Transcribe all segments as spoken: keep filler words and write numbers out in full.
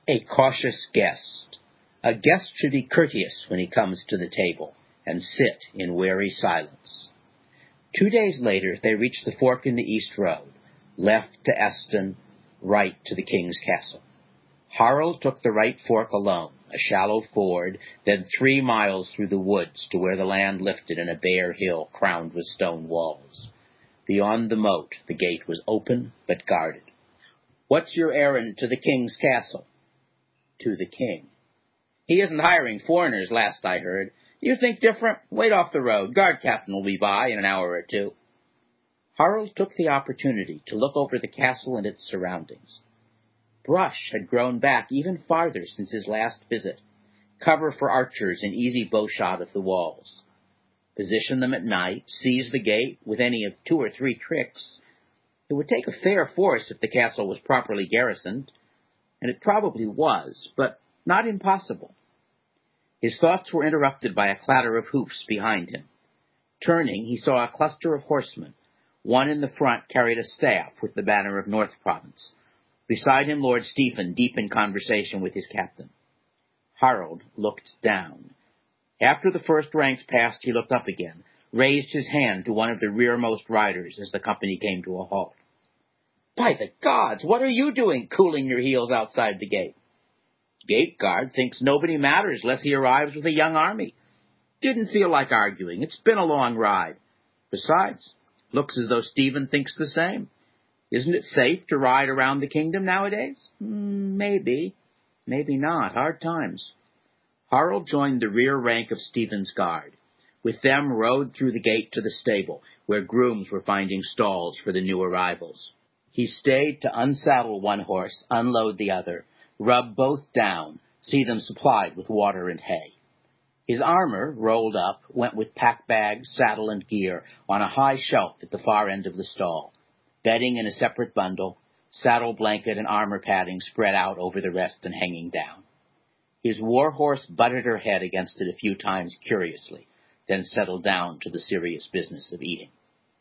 A cautious guest. A guest should be courteous when he comes to the table, and sit in wary silence. Two days later they reached the fork in the east road, left to Eston, right to the king's castle. Harold took the right fork alone, a shallow ford, then three miles through the woods to where the land lifted in a bare hill crowned with stone walls. Beyond the moat, the gate was open but guarded. "What's your errand to the king's castle?" "To the king." "He isn't hiring foreigners, last I heard. You think different? Wait off the road. Guard captain will be by in an hour or two." Harold took the opportunity to look over the castle and its surroundings. Brush had grown back even farther since his last visit, cover for archers in easy bowshot of the walls. Position them at night, seize the gate with any of two or three tricks. It would take a fair force if the castle was properly garrisoned, and it probably was, but not impossible. His thoughts were interrupted by a clatter of hoofs behind him. Turning, he saw a cluster of horsemen. One in the front carried a staff with the banner of North Province. Beside him, Lord Stephen, deep in conversation with his captain. Harold looked down. After the first ranks passed, he looked up again, raised his hand to one of the rearmost riders as the company came to a halt. "By the gods, what are you doing, cooling your heels outside the gate?" "Gate guard thinks nobody matters unless he arrives with a young army. Didn't feel like arguing. It's been a long ride. Besides, looks as though Stephen thinks the same. Isn't it safe to ride around the kingdom nowadays?" Mm, maybe. Maybe not. Hard times. Harold joined the rear rank of Stephen's guard. With them rode through the gate to the stable, where grooms were finding stalls for the new arrivals. He stayed to unsaddle one horse, unload the other, rub both down, see them supplied with water and hay. His armor, rolled up, went with pack bag, saddle, and gear on a high shelf at the far end of the stall, bedding in a separate bundle, saddle blanket and armor padding spread out over the rest and hanging down. His war horse butted her head against it a few times curiously, then settled down to the serious business of eating.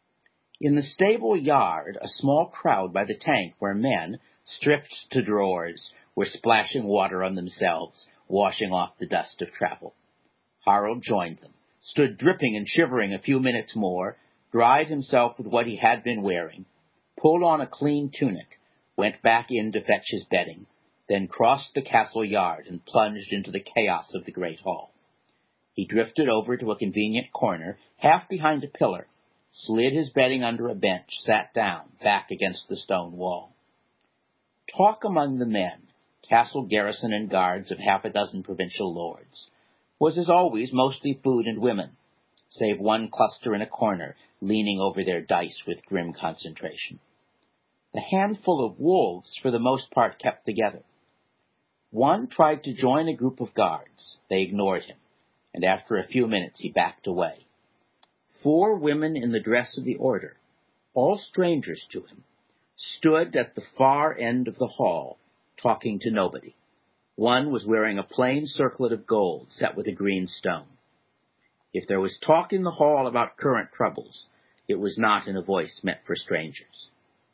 In the stable yard, a small crowd by the tank where men, stripped to drawers, were splashing water on themselves, washing off the dust of travel. Harold joined them, stood dripping and shivering a few minutes more, dried himself with what he had been wearing, pulled on a clean tunic, went back in to fetch his bedding, then crossed the castle yard and plunged into the chaos of the great hall. He drifted over to a convenient corner, half behind a pillar, slid his bedding under a bench, sat down, back against the stone wall. Talk among the men, castle garrison and guards of half a dozen provincial lords, was as always mostly food and women, save one cluster in a corner, leaning over their dice with grim concentration. The handful of wolves, for the most part, kept together. One tried to join a group of guards. They ignored him, and after a few minutes he backed away. Four women in the dress of the order, all strangers to him, stood at the far end of the hall, talking to nobody. One was wearing a plain circlet of gold set with a green stone. If there was talk in the hall about current troubles, it was not in a voice meant for strangers.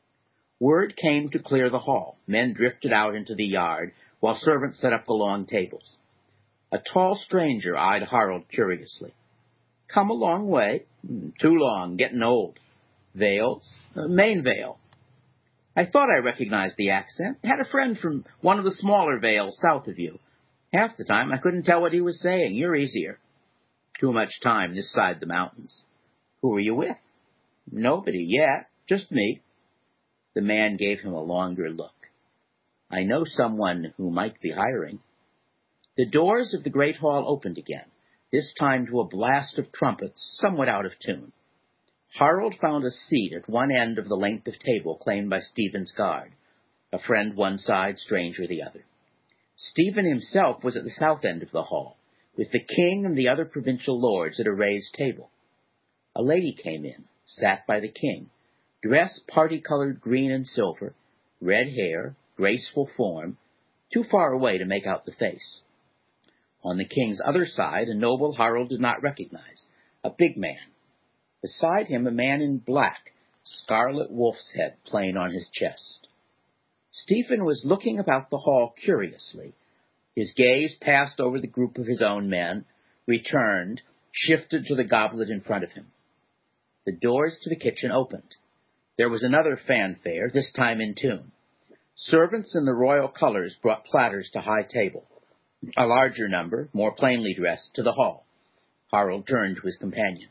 Word came to clear the hall. Men drifted out into the yard, while servants set up the long tables. A tall stranger eyed Harold curiously. "Come a long way." "Too long, getting old." "Vales?" Uh, "Main Vale." "I thought I recognized the accent. Had a friend from one of the smaller vales south of you. Half the time I couldn't tell what he was saying. You're easier." "Too much time this side the mountains." "Who are you with?" "Nobody yet. Just me." The man gave him a longer look. "I know someone who might be hiring." The doors of the great hall opened again, this time to a blast of trumpets, somewhat out of tune. Harold found a seat at one end of the length of table claimed by Stephen's guard, a friend one side, stranger the other. Stephen himself was at the south end of the hall, with the king and the other provincial lords at a raised table. A lady came in, sat by the king, dress party-colored green and silver, red hair, graceful form, too far away to make out the face. On the king's other side, a noble Harold did not recognize, a big man. Beside him, a man in black, scarlet wolf's head plain on his chest. Stephen was looking about the hall curiously. His gaze passed over the group of his own men, returned, shifted to the goblet in front of him. The doors to the kitchen opened. There was another fanfare, this time in tune. Servants in the royal colors brought platters to high table. A larger number, more plainly dressed, to the hall. Harold turned to his companion.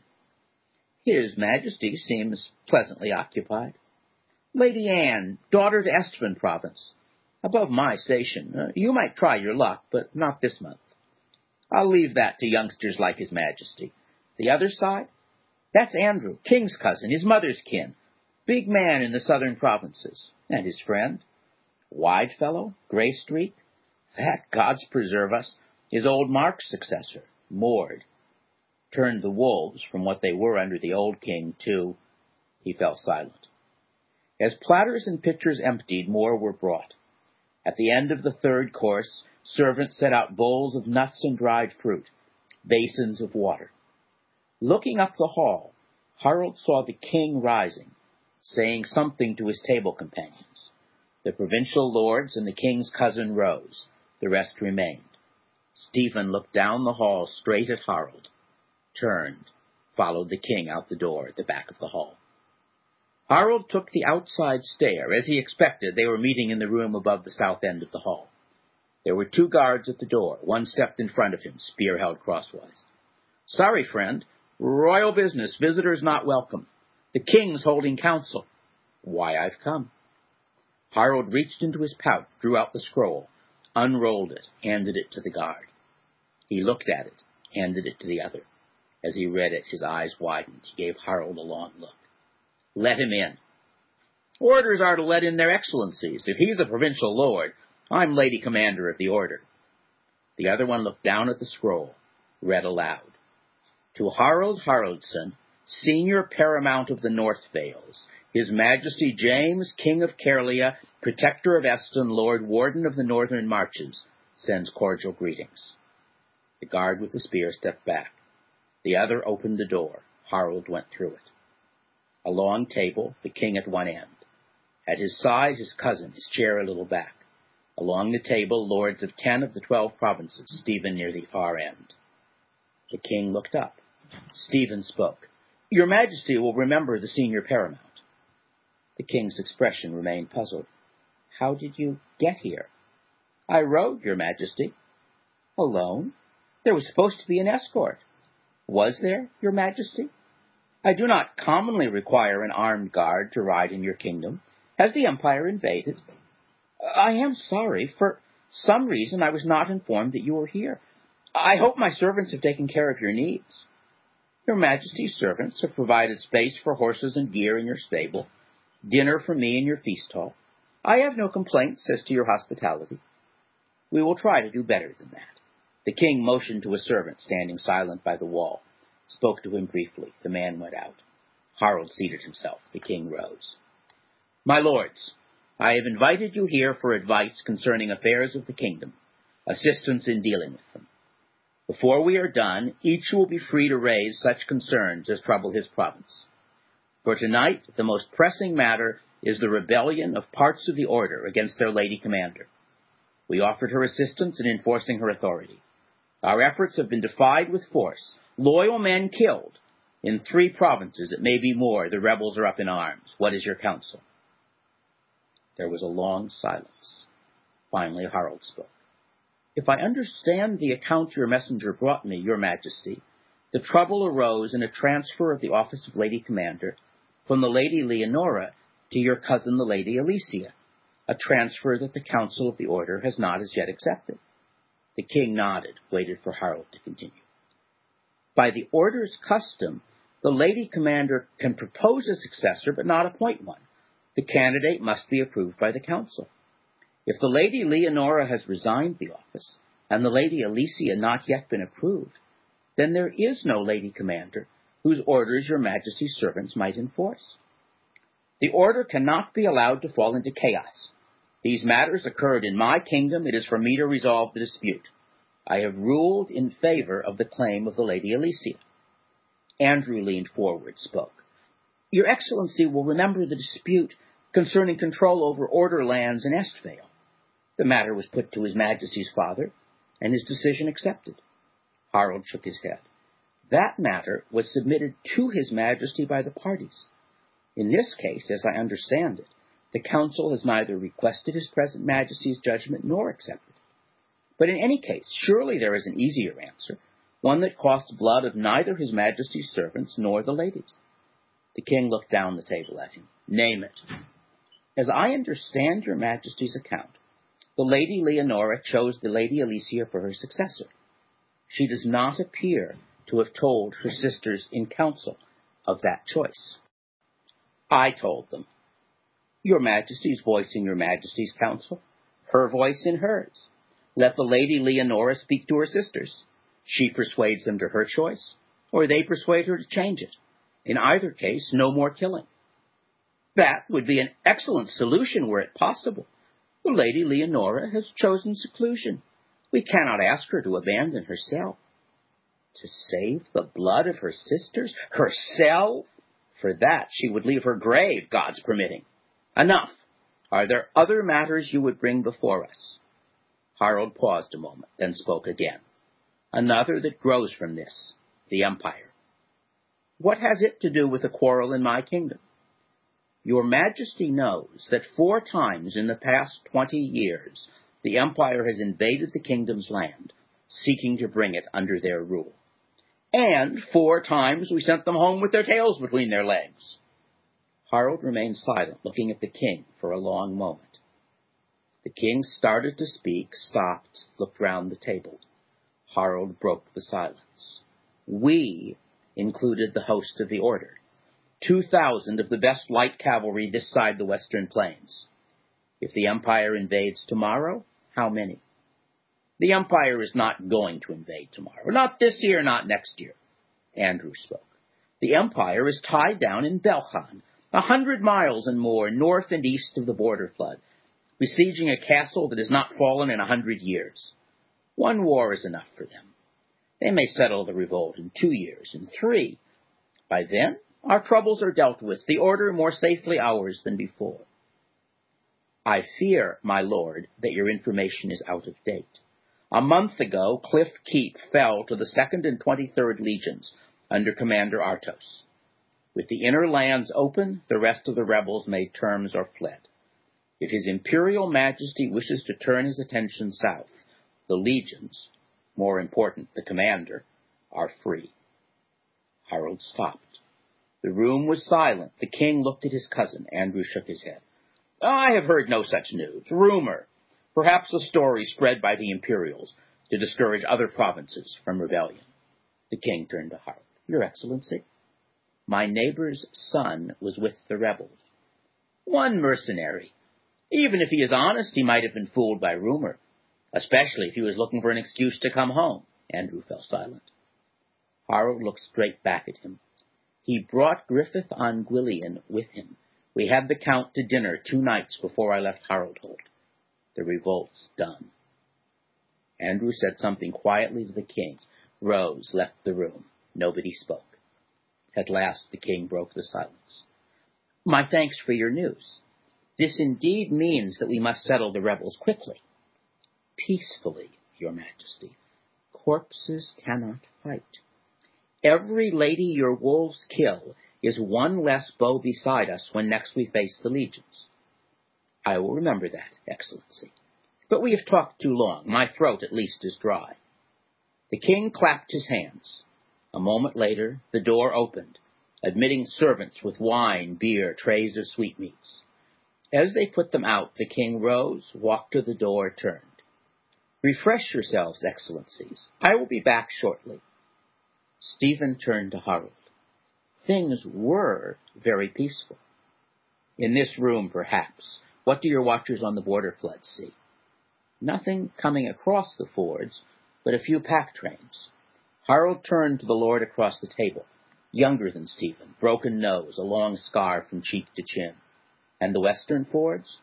His Majesty seems pleasantly occupied. Lady Anne, daughter to Estevan province. Above my station. Uh, you might try your luck, but not this month. I'll leave that to youngsters like His Majesty. The other side? That's Andrew, King's cousin, his mother's kin. Big man in the southern provinces. And his friend? Wide fellow, grey streak. That, God's preserve us, is old Mark's successor, Mord. Turned the wolves from what they were under the old king to... He fell silent. As platters and pitchers emptied, more were brought. At the end of the third course, servants set out bowls of nuts and dried fruit, basins of water. Looking up the hall, Harold saw the king rising, saying something to his table companions. The provincial lords and the king's cousin rose. The rest remained. Stephen looked down the hall straight at Harold, turned, followed the king out the door at the back of the hall. Harold took the outside stair. As he expected, they were meeting in the room above the south end of the hall. There were two guards at the door. One stepped in front of him, spear held crosswise. Sorry, friend. Royal business. Visitors not welcome. The king's holding council. Why, I've come. Harold reached into his pouch, drew out the scroll, unrolled it, handed it to the guard. He looked at it, handed it to the other. As he read it, his eyes widened. He gave Harold a long look. Let him in. Orders are to let in their excellencies. If he's a provincial lord, I'm lady commander of the order. The other one looked down at the scroll, read aloud. To Harold Haroldson, senior paramount of the North Vales, His Majesty James, King of Caerlia, Protector of Eston, Lord Warden of the Northern Marches, sends cordial greetings. The guard with the spear stepped back. The other opened the door. Harold went through it. A long table, the king at one end. At his side, his cousin, his chair a little back. Along the table, lords of ten of the twelve provinces, Stephen near the far end. The king looked up. Stephen spoke. Your Majesty will remember the senior paramount. The king's expression remained puzzled. How did you get here? I rode, Your Majesty. Alone? There was supposed to be an escort. Was there, Your Majesty? I do not commonly require an armed guard to ride in your kingdom. Has the Empire invaded? I am sorry. For some reason I was not informed that you were here. I hope my servants have taken care of your needs. Your Majesty's servants have provided space for horses and gear in your stable, dinner for me in your feast hall. I have no complaints as to your hospitality. We will try to do better than that. The king motioned to a servant standing silent by the wall, spoke to him briefly. The man went out. Harold seated himself. The king rose. My lords, I have invited you here for advice concerning affairs of the kingdom, assistance in dealing with them. Before we are done, each will be free to raise such concerns as trouble his province. For tonight, the most pressing matter is the rebellion of parts of the order against their lady commander. We offered her assistance in enforcing her authority. Our efforts have been defied with force, loyal men killed. In three provinces, it may be more, the rebels are up in arms. What is your counsel? There was a long silence. Finally, Harold spoke. If I understand the account your messenger brought me, Your Majesty, the trouble arose in a transfer of the office of Lady Commander from the Lady Leonora to your cousin, the Lady Alicia, a transfer that the Council of the Order has not as yet accepted. The king nodded, waited for Harold to continue. By the Order's custom, the Lady Commander can propose a successor but not appoint one. The candidate must be approved by the Council. If the Lady Leonora has resigned the office, and the Lady Alicia not yet been approved, then there is no Lady Commander whose orders your Majesty's servants might enforce. The order cannot be allowed to fall into chaos. These matters occurred in my kingdom. It is for me to resolve the dispute. I have ruled in favor of the claim of the Lady Alicia. Andrew leaned forward, spoke. Your Excellency will remember the dispute concerning control over Order lands in Estvale. The matter was put to His Majesty's father, and his decision accepted. Harold shook his head. That matter was submitted to His Majesty by the parties. In this case, as I understand it, the Council has neither requested His present Majesty's judgment nor accepted it. But in any case, surely there is an easier answer, one that costs blood of neither His Majesty's servants nor the ladies. The king looked down the table at him. Name it. As I understand your Majesty's account, the Lady Leonora chose the Lady Alicia for her successor. She does not appear to have told her sisters in council of that choice. I told them. Your Majesty's voice in your Majesty's council, her voice in hers. Let the Lady Leonora speak to her sisters. She persuades them to her choice, or they persuade her to change it. In either case, no more killing. That would be an excellent solution were it possible. The Lady Leonora has chosen seclusion. We cannot ask her to abandon her cell. To save the blood of her sisters? Her cell? For that she would leave her grave, God's permitting. Enough. Are there other matters you would bring before us? Harold paused a moment, then spoke again. Another that grows from this, the Empire. What has it to do with a quarrel in my kingdom? Your Majesty knows that four times in the past twenty years, the Empire has invaded the kingdom's land, seeking to bring it under their rule. And four times we sent them home with their tails between their legs. Harold remained silent, looking at the king for a long moment. The king started to speak, stopped, looked round the table. Harold broke the silence. We included the host of the Order, two thousand of the best light cavalry this side the western plains. If the Empire invades tomorrow, how many? The Empire is not going to invade tomorrow. Not this year, not next year. Andrew spoke. The Empire is tied down in Belchan, a hundred miles and more north and east of the border flood, besieging a castle that has not fallen in a hundred years. One war is enough for them. They may settle the revolt in two years, in three. By then, our troubles are dealt with, the Order more safely ours than before. I fear, my lord, that your information is out of date. A month ago, Cliff Keep fell to the second and twenty-third Legions under Commander Artos. With the inner lands open, the rest of the rebels made terms or fled. If His Imperial Majesty wishes to turn his attention south, the legions, more important, the commander, are free. Harold stopped. The room was silent. The king looked at his cousin. Andrew shook his head. I have heard no such news. Rumor. Perhaps a story spread by the Imperials to discourage other provinces from rebellion. The king turned to Harold. Your Excellency, my neighbor's son was with the rebels. One mercenary. Even if he is honest, he might have been fooled by rumor, especially if he was looking for an excuse to come home. Andrew fell silent. Harold looked straight back at him. He brought Griffith on Gwillian with him. We had the Count to dinner two nights before I left Haroldholt. The revolt's done. Andrew said something quietly to the king, rose, left the room. Nobody spoke. At last the king broke the silence. My thanks for your news. This indeed means that we must settle the rebels quickly. Peacefully, Your Majesty. Corpses cannot fight. Every lady your wolves kill is one less bow beside us when next we face the legions. I will remember that, Excellency. But we have talked too long. My throat, at least, is dry. The king clapped his hands. A moment later, the door opened, admitting servants with wine, beer, trays of sweetmeats. As they put them out, the king rose, walked to the door, turned. Refresh yourselves, Excellencies. I will be back shortly. Stephen turned to Harold. Things were very peaceful. In this room, perhaps. What do your watchers on the border flood see? Nothing coming across the fords, but a few pack trains. Harold turned to the lord across the table, younger than Stephen, broken nose, a long scar from cheek to chin. And the western fords?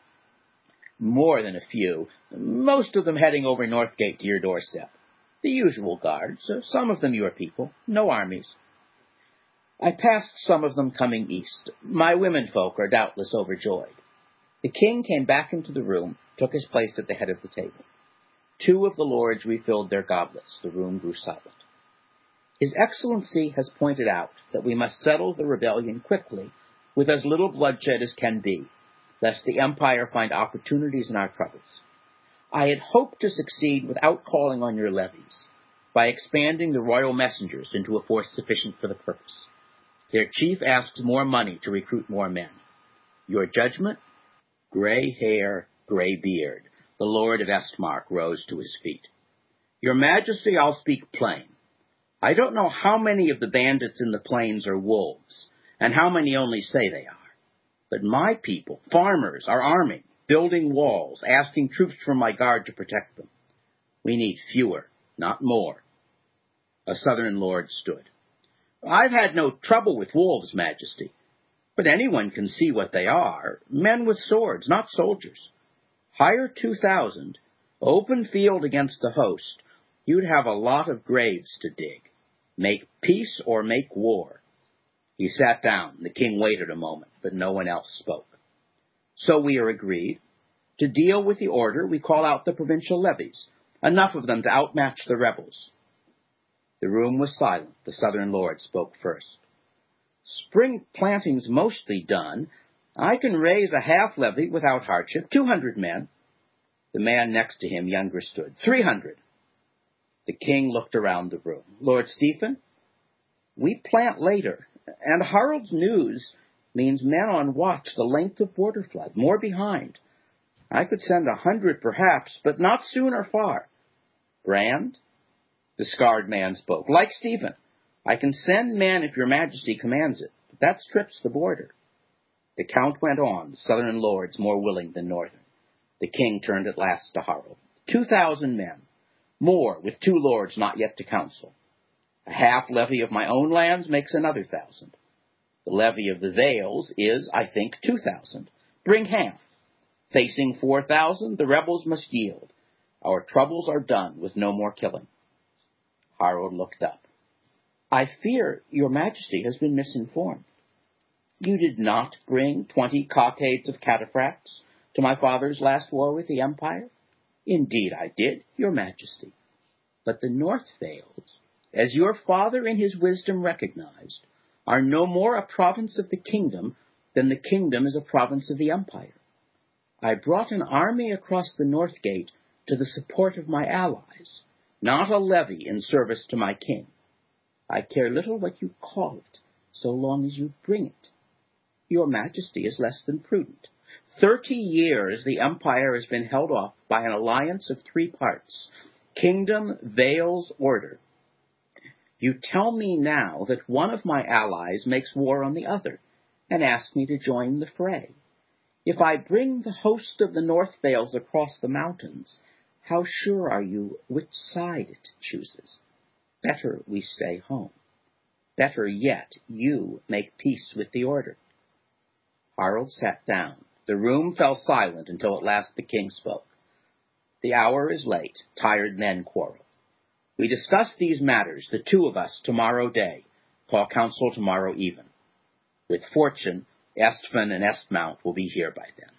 More than a few, most of them heading over Northgate to your doorstep. The usual guards, some of them your people, no armies. I passed some of them coming east. My womenfolk are doubtless overjoyed. The king came back into the room, took his place at the head of the table. Two of the lords refilled their goblets. The room grew silent. His Excellency has pointed out that we must settle the rebellion quickly, with as little bloodshed as can be, lest the Empire find opportunities in our troubles. I had hoped to succeed without calling on your levies, by expanding the royal messengers into a force sufficient for the purpose. Their chief asks more money to recruit more men. Your judgment? Gray hair, gray beard. The Lord of Estmark rose to his feet. Your Majesty, I'll speak plain. I don't know how many of the bandits in the plains are wolves, and how many only say they are. But my people, farmers, are arming, building walls, asking troops from my guard to protect them. We need fewer, not more. A southern lord stood. I've had no trouble with wolves, Majesty, but anyone can see what they are, men with swords, not soldiers. Hire two thousand, open field against the host, you'd have a lot of graves to dig. Make peace or make war. He sat down. The king waited a moment, but no one else spoke. So we are agreed. To deal with the order, we call out the provincial levies, enough of them to outmatch the rebels. The room was silent. The southern lord spoke first. Spring planting's mostly done. I can raise a half levy without hardship, two hundred men. The man next to him, younger, stood. Three hundred. The king looked around the room. Lord Stephen, we plant later, and Harold's news means men on watch the length of border flood, more behind. I could send a hundred perhaps, but not soon or far. Brand? The scarred man spoke. Like Stephen, I can send men if your Majesty commands it, but that strips the border. The count went on, the southern lords more willing than northern. The king turned at last to Harold. Two thousand men. More, with two lords not yet to council. A half levy of my own lands makes another thousand. The levy of the Vales is, I think, two thousand. Bring half. Facing four thousand, the rebels must yield. Our troubles are done with no more killing. Harold looked up. I fear your Majesty has been misinformed. You did not bring twenty cockades of cataphracts to my father's last war with the Empire? Indeed I did, your Majesty. But the North Vales, as your father in his wisdom recognized, are no more a province of the kingdom than the kingdom is a province of the Empire. I brought an army across the North Gate to the support of my allies, not a levy in service to my king. I care little what you call it, so long as you bring it. Your Majesty is less than prudent. Thirty years the Empire has been held off by an alliance of three parts, kingdom, Vales, order. You tell me now that one of my allies makes war on the other, and ask me to join the fray. If I bring the host of the North Vales across the mountains, how sure are you which side it chooses? Better we stay home. Better yet, you make peace with the order. Harold sat down. The room fell silent until at last the king spoke. The hour is late. Tired men quarrel. We discuss these matters, the two of us, tomorrow day. Call council tomorrow even. With fortune, Estfan and Estmount will be here by then.